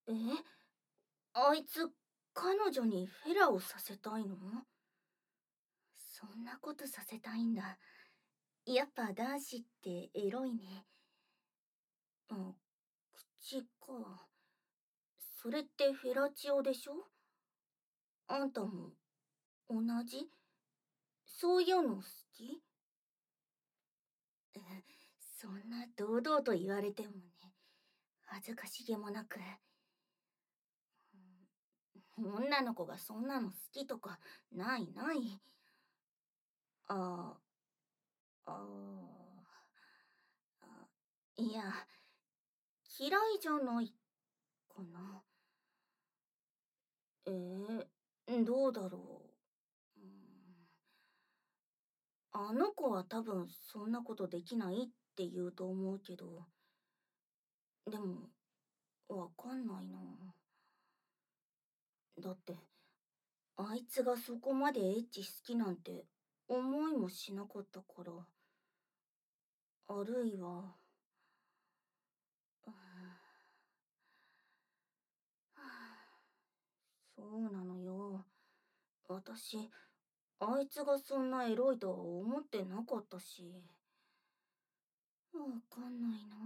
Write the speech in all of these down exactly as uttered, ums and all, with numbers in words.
え、あいつ、彼女にフェラをさせたいの？そんなことさせたいんだ。やっぱ男子ってエロいね。うん、口か。それってフェラチオでしょ？あんたも同じ？そういうの好き？うん、そんな堂々と言われてもね、恥ずかしげもなく。女の子がそんなの好きとか、ないない。ああ、ああ、いや、嫌いじゃないかな。えー、どうだろう。うん、あの子は多分そんなことできないって言うと思うけど、でも、わかんないな。だって、あいつがそこまでエッチ好きなんて思いもしなかったから。あるいは、うん、はあ、そうなのよ。私、あいつがそんなエロいとは思ってなかったし。わかんないな。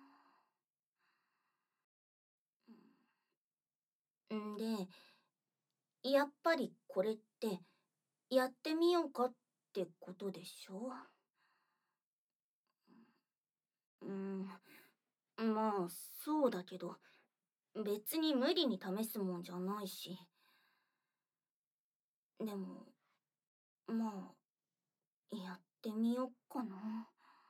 んで、やっぱりこれって、やってみようかってことでしょ？うん、まあ、そうだけど、別に無理に試すもんじゃないし。でも、まあ、やってみよっかな。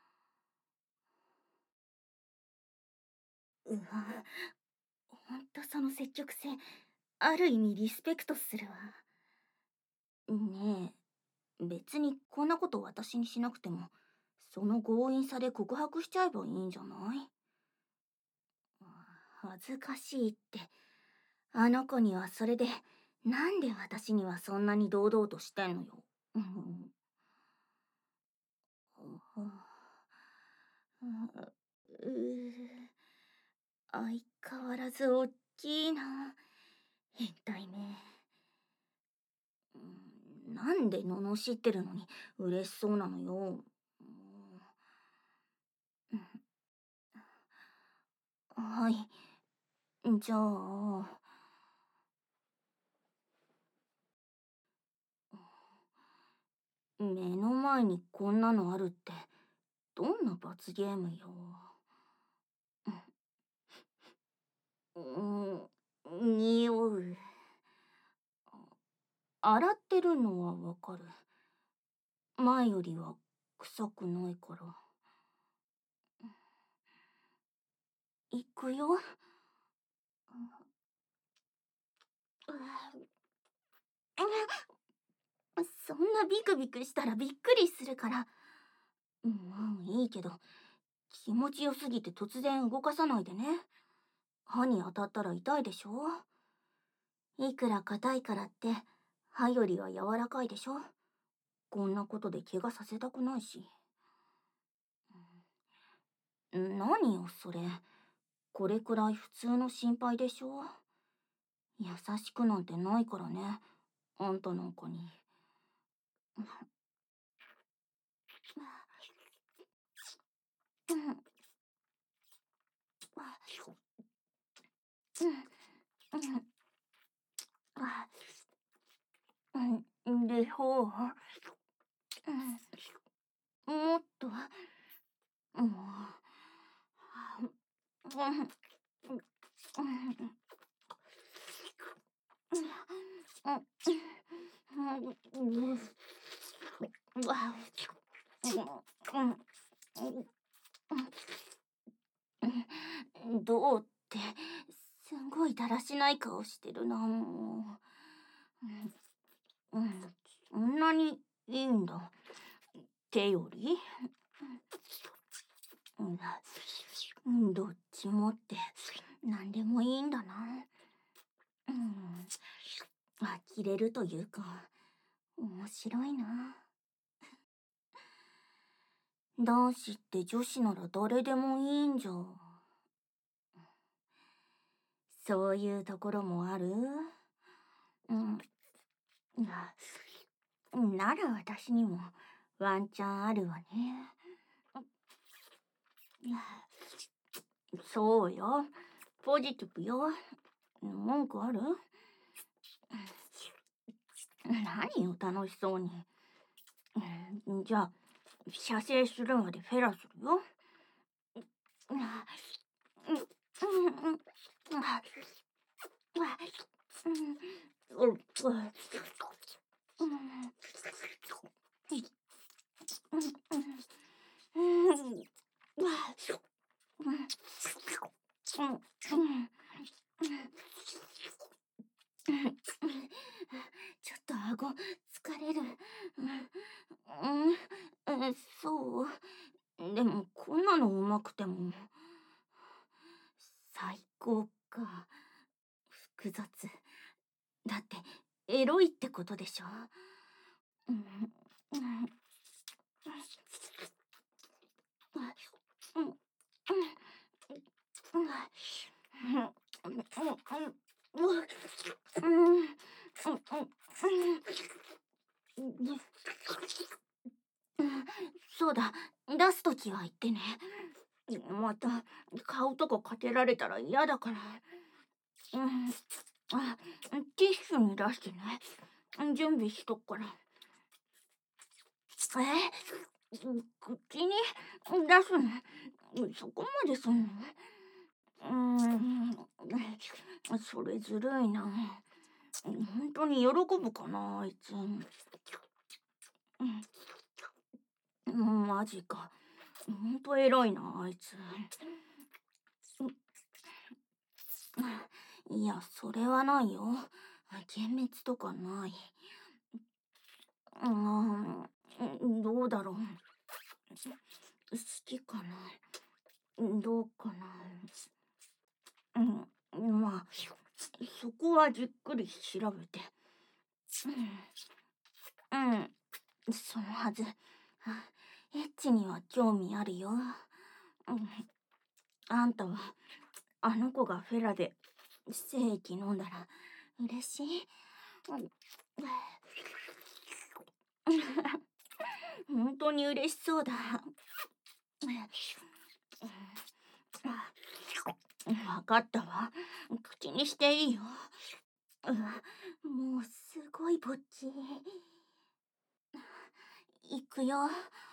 うわ、ほんとその積極性、ある意味リスペクトするわ。ねえ、別にこんなこと私にしなくても、その強引さで告白しちゃえばいいんじゃない？恥ずかしいって。あの子にはそれで、なんで私にはそんなに堂々としてんのよ。うん。う相変わらずおっきいな。変態め。うん、なんで罵ってるのに嬉しそうなのよ。うん、はい。じゃあ、目の前にこんなのあるって、どんな罰ゲームよ。うん、匂う。洗ってるのはわかる。前よりは臭くないから。行くよ。そんなビクビクしたらびっくりするから。うん、いいけど、気持ちよすぎて突然動かさないでね。歯に当たったら痛いでしょ？いくら硬いからって、歯よりは柔らかいでしょ？こんなことで怪我させたくないし。何よ、それ。これくらい普通の心配でしょ？優しくなんてないからね。あんたなんかに。うん、うん、うん、で、ほう。うん、もっと、もう、うん、どうって、すごいだらしない顔してるな、もう。うん、そんなにいいんだ。手より？うん、どっちもって、なんでもいいんだな。うん、呆れるというか、面白いな。男子って女子なら誰でもいいんじゃ。 そういうところもある。うん。ななら私にもワンチャンあるわね。そうよ。ポジティブよ。文句ある？何よ、楽しそうに。じゃあ、射精するまでフェラするよ。ちょっと顎疲れる。うん、うん、そう。でもこんなのうまくても。最高か。複雑。だってエロいってことでしょ。うんうんうんそうだ、出すときは言ってね。また顔とかかけられたら嫌だから。うん、あ、ティッシュに出してね。準備しとくから。え、口に出すの？そこまですんの？うーん、それずるいな。本当に喜ぶかな、あいつ。うん、マジか。本当偉いな、あいつ。いや、それはないよ。幻滅とかない。うん、どうだろう。好きかな。どうかな。うん、まあ、そこはじっくり調べて。うん、うん、そのはず。エッチには興味あるよ。うん、あんたは、あの子がフェラで精液飲んだら嬉しい？本当に嬉しそうだ。わかったわ。口にしていいよ。もうすごいぼっち。いくよ。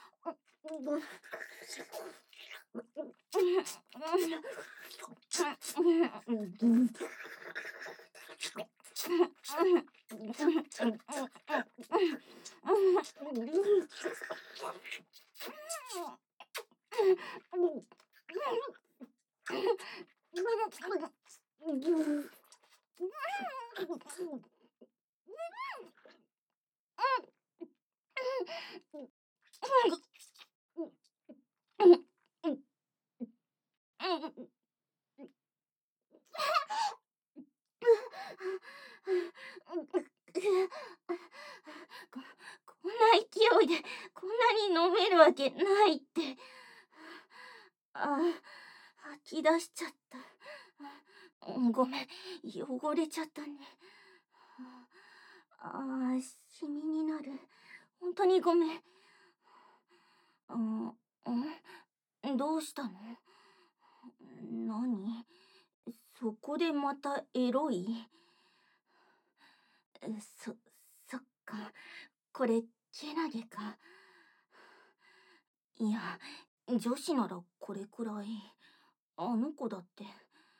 ここんな勢いでこんなに飲めるわけないって。あ、吐き出しちゃった。ごめん、汚れちゃったね。ああ、シミになる。本当にごめん。うん、んどうしたの？何？そこでまたエロい？そ、そっか。これ、けなげか。いや、女子ならこれくらい。あの子だって。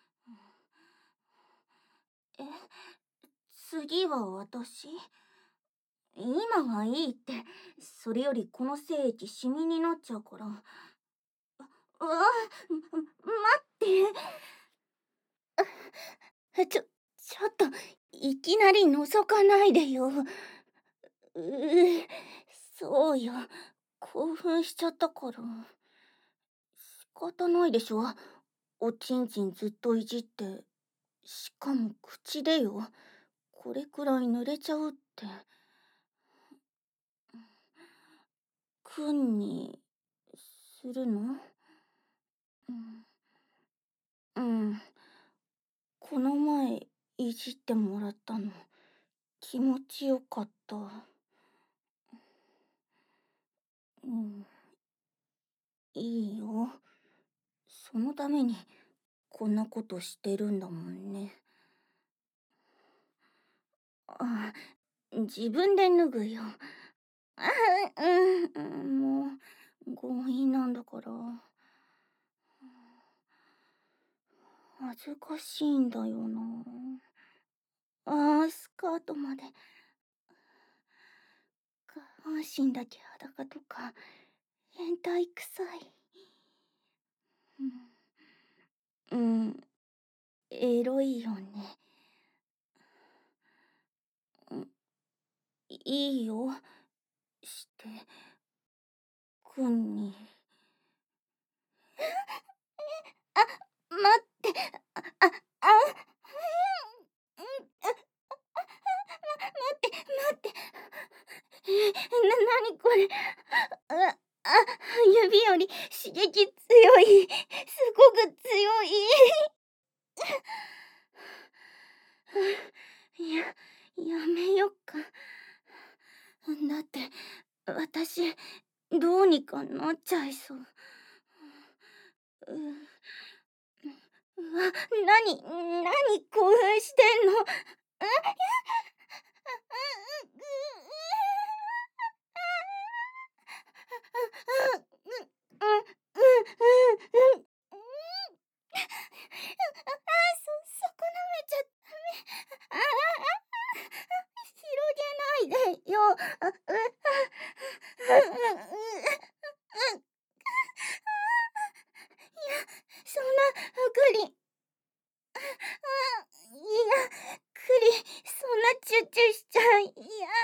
え、次は私？今はいいって。それよりこの精液シミになっちゃうから。うわ、待って。ちょ、ちょっと、いきなり覗かないでよ。うう、そうよ。興奮しちゃったから。仕方ないでしょ。おちんちんずっといじって。しかも口でよ。これくらい濡れちゃうって。くんにするの？うん。うん。このじってもらったの気持ちよかった。うん、いいよ。そのためにこんなことしてるんだもんね。あ、自分で脱ぐよ。あ、うん、うん、もう、強引なんだから。恥ずかしいんだよな。ああ、スカートまで。下半身だけ裸とか、変態臭い。うん、うん、エロいよね。うん、いいよ。して、くんに。あ、待って、あ、あ、あ、うん、うん、あ、待って、待って。え、な、なにこれ。あ、あ、指より刺激強い。すごく強い。いや、やめよっか。だって、私、どうにかなっちゃいそう。う、うわ、なに、なに興奮してんの。あ、や、うん、うん、うん、うん、うん、あ、そ、そこ舐めちゃダメ。ああ、あ、広げないでよ。あ、う、あ、うん、うん、うん、うん。いや、そんな、グリ、あ、いや、クリ、そんなチュッチュしちゃいや。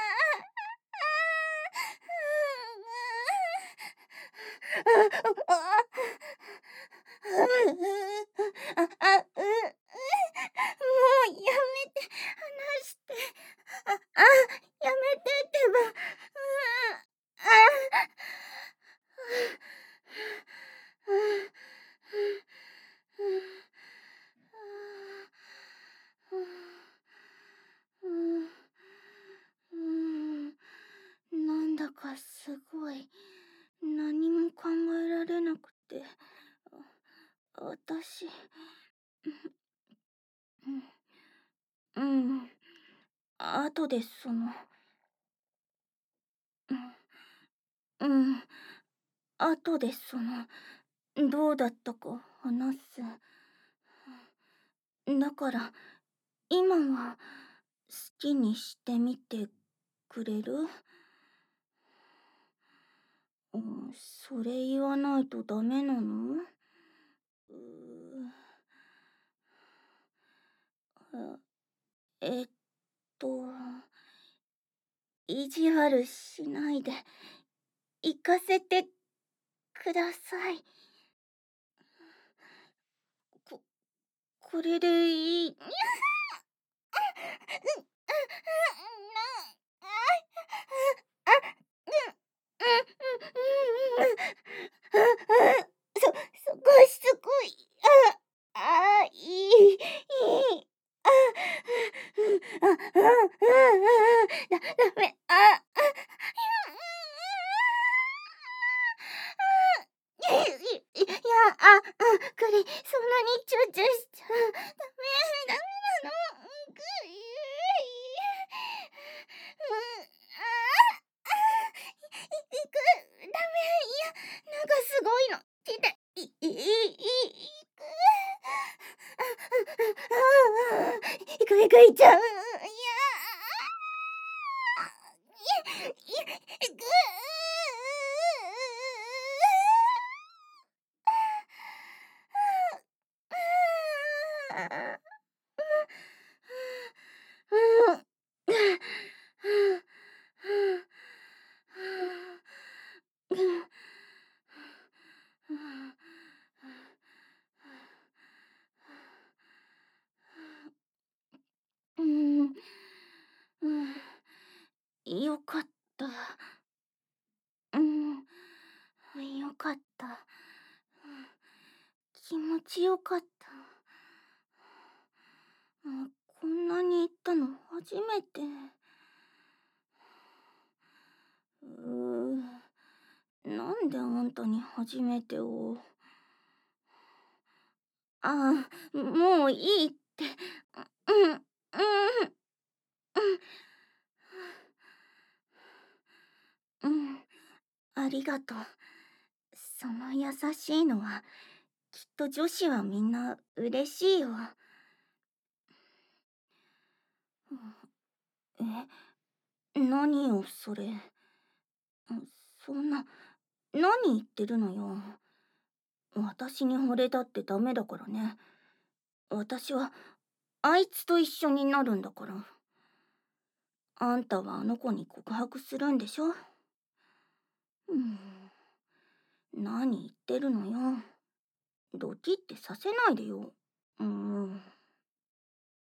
ああ、ああ、あ、あ、う、もうやめて、離して。あ、あ、やめてってば。ああ、なんだかすごい、何も考えられなくて、私、うん、うん、後でその、うん、うん、後でその、どうだったか話す。だから、今は好きにしてみてくれる？うん、それ言わないとダメなの？うー、あ、えっと、意地悪しないで行かせてください。こ、これでいい。そ、そこしつこい。あ、あ、いい、いい。あ、あ、あ、あ、あ、だ、ダメ。あ、あ、いや、あ、あ、クリ、そんなにチューチューしちゃダメ、ダメなの。クリ。うん、あ、あ、いく、ダメ、いや、なんかすごいの。痛い、い、い、い、い、いく。あ、あ、あ、あ、いくいくいっちゃう。いや、い、い、いく。うん、うん、よかった。うん、よかった。気持ちよかった。あ、こんなに初めて。うー、なんであんたに初めてを。ああ、もういいって。うん、うん、うん。うん、ありがとう。その優しいのは、きっと女子はみんな嬉しいよ。え、何よそれ。そんな、何言ってるのよ。私に惚れたってダメだからね。私は、あいつと一緒になるんだから。あんたはあの子に告白するんでしょ。うん、何言ってるのよ。ドキってさせないでよ。うん。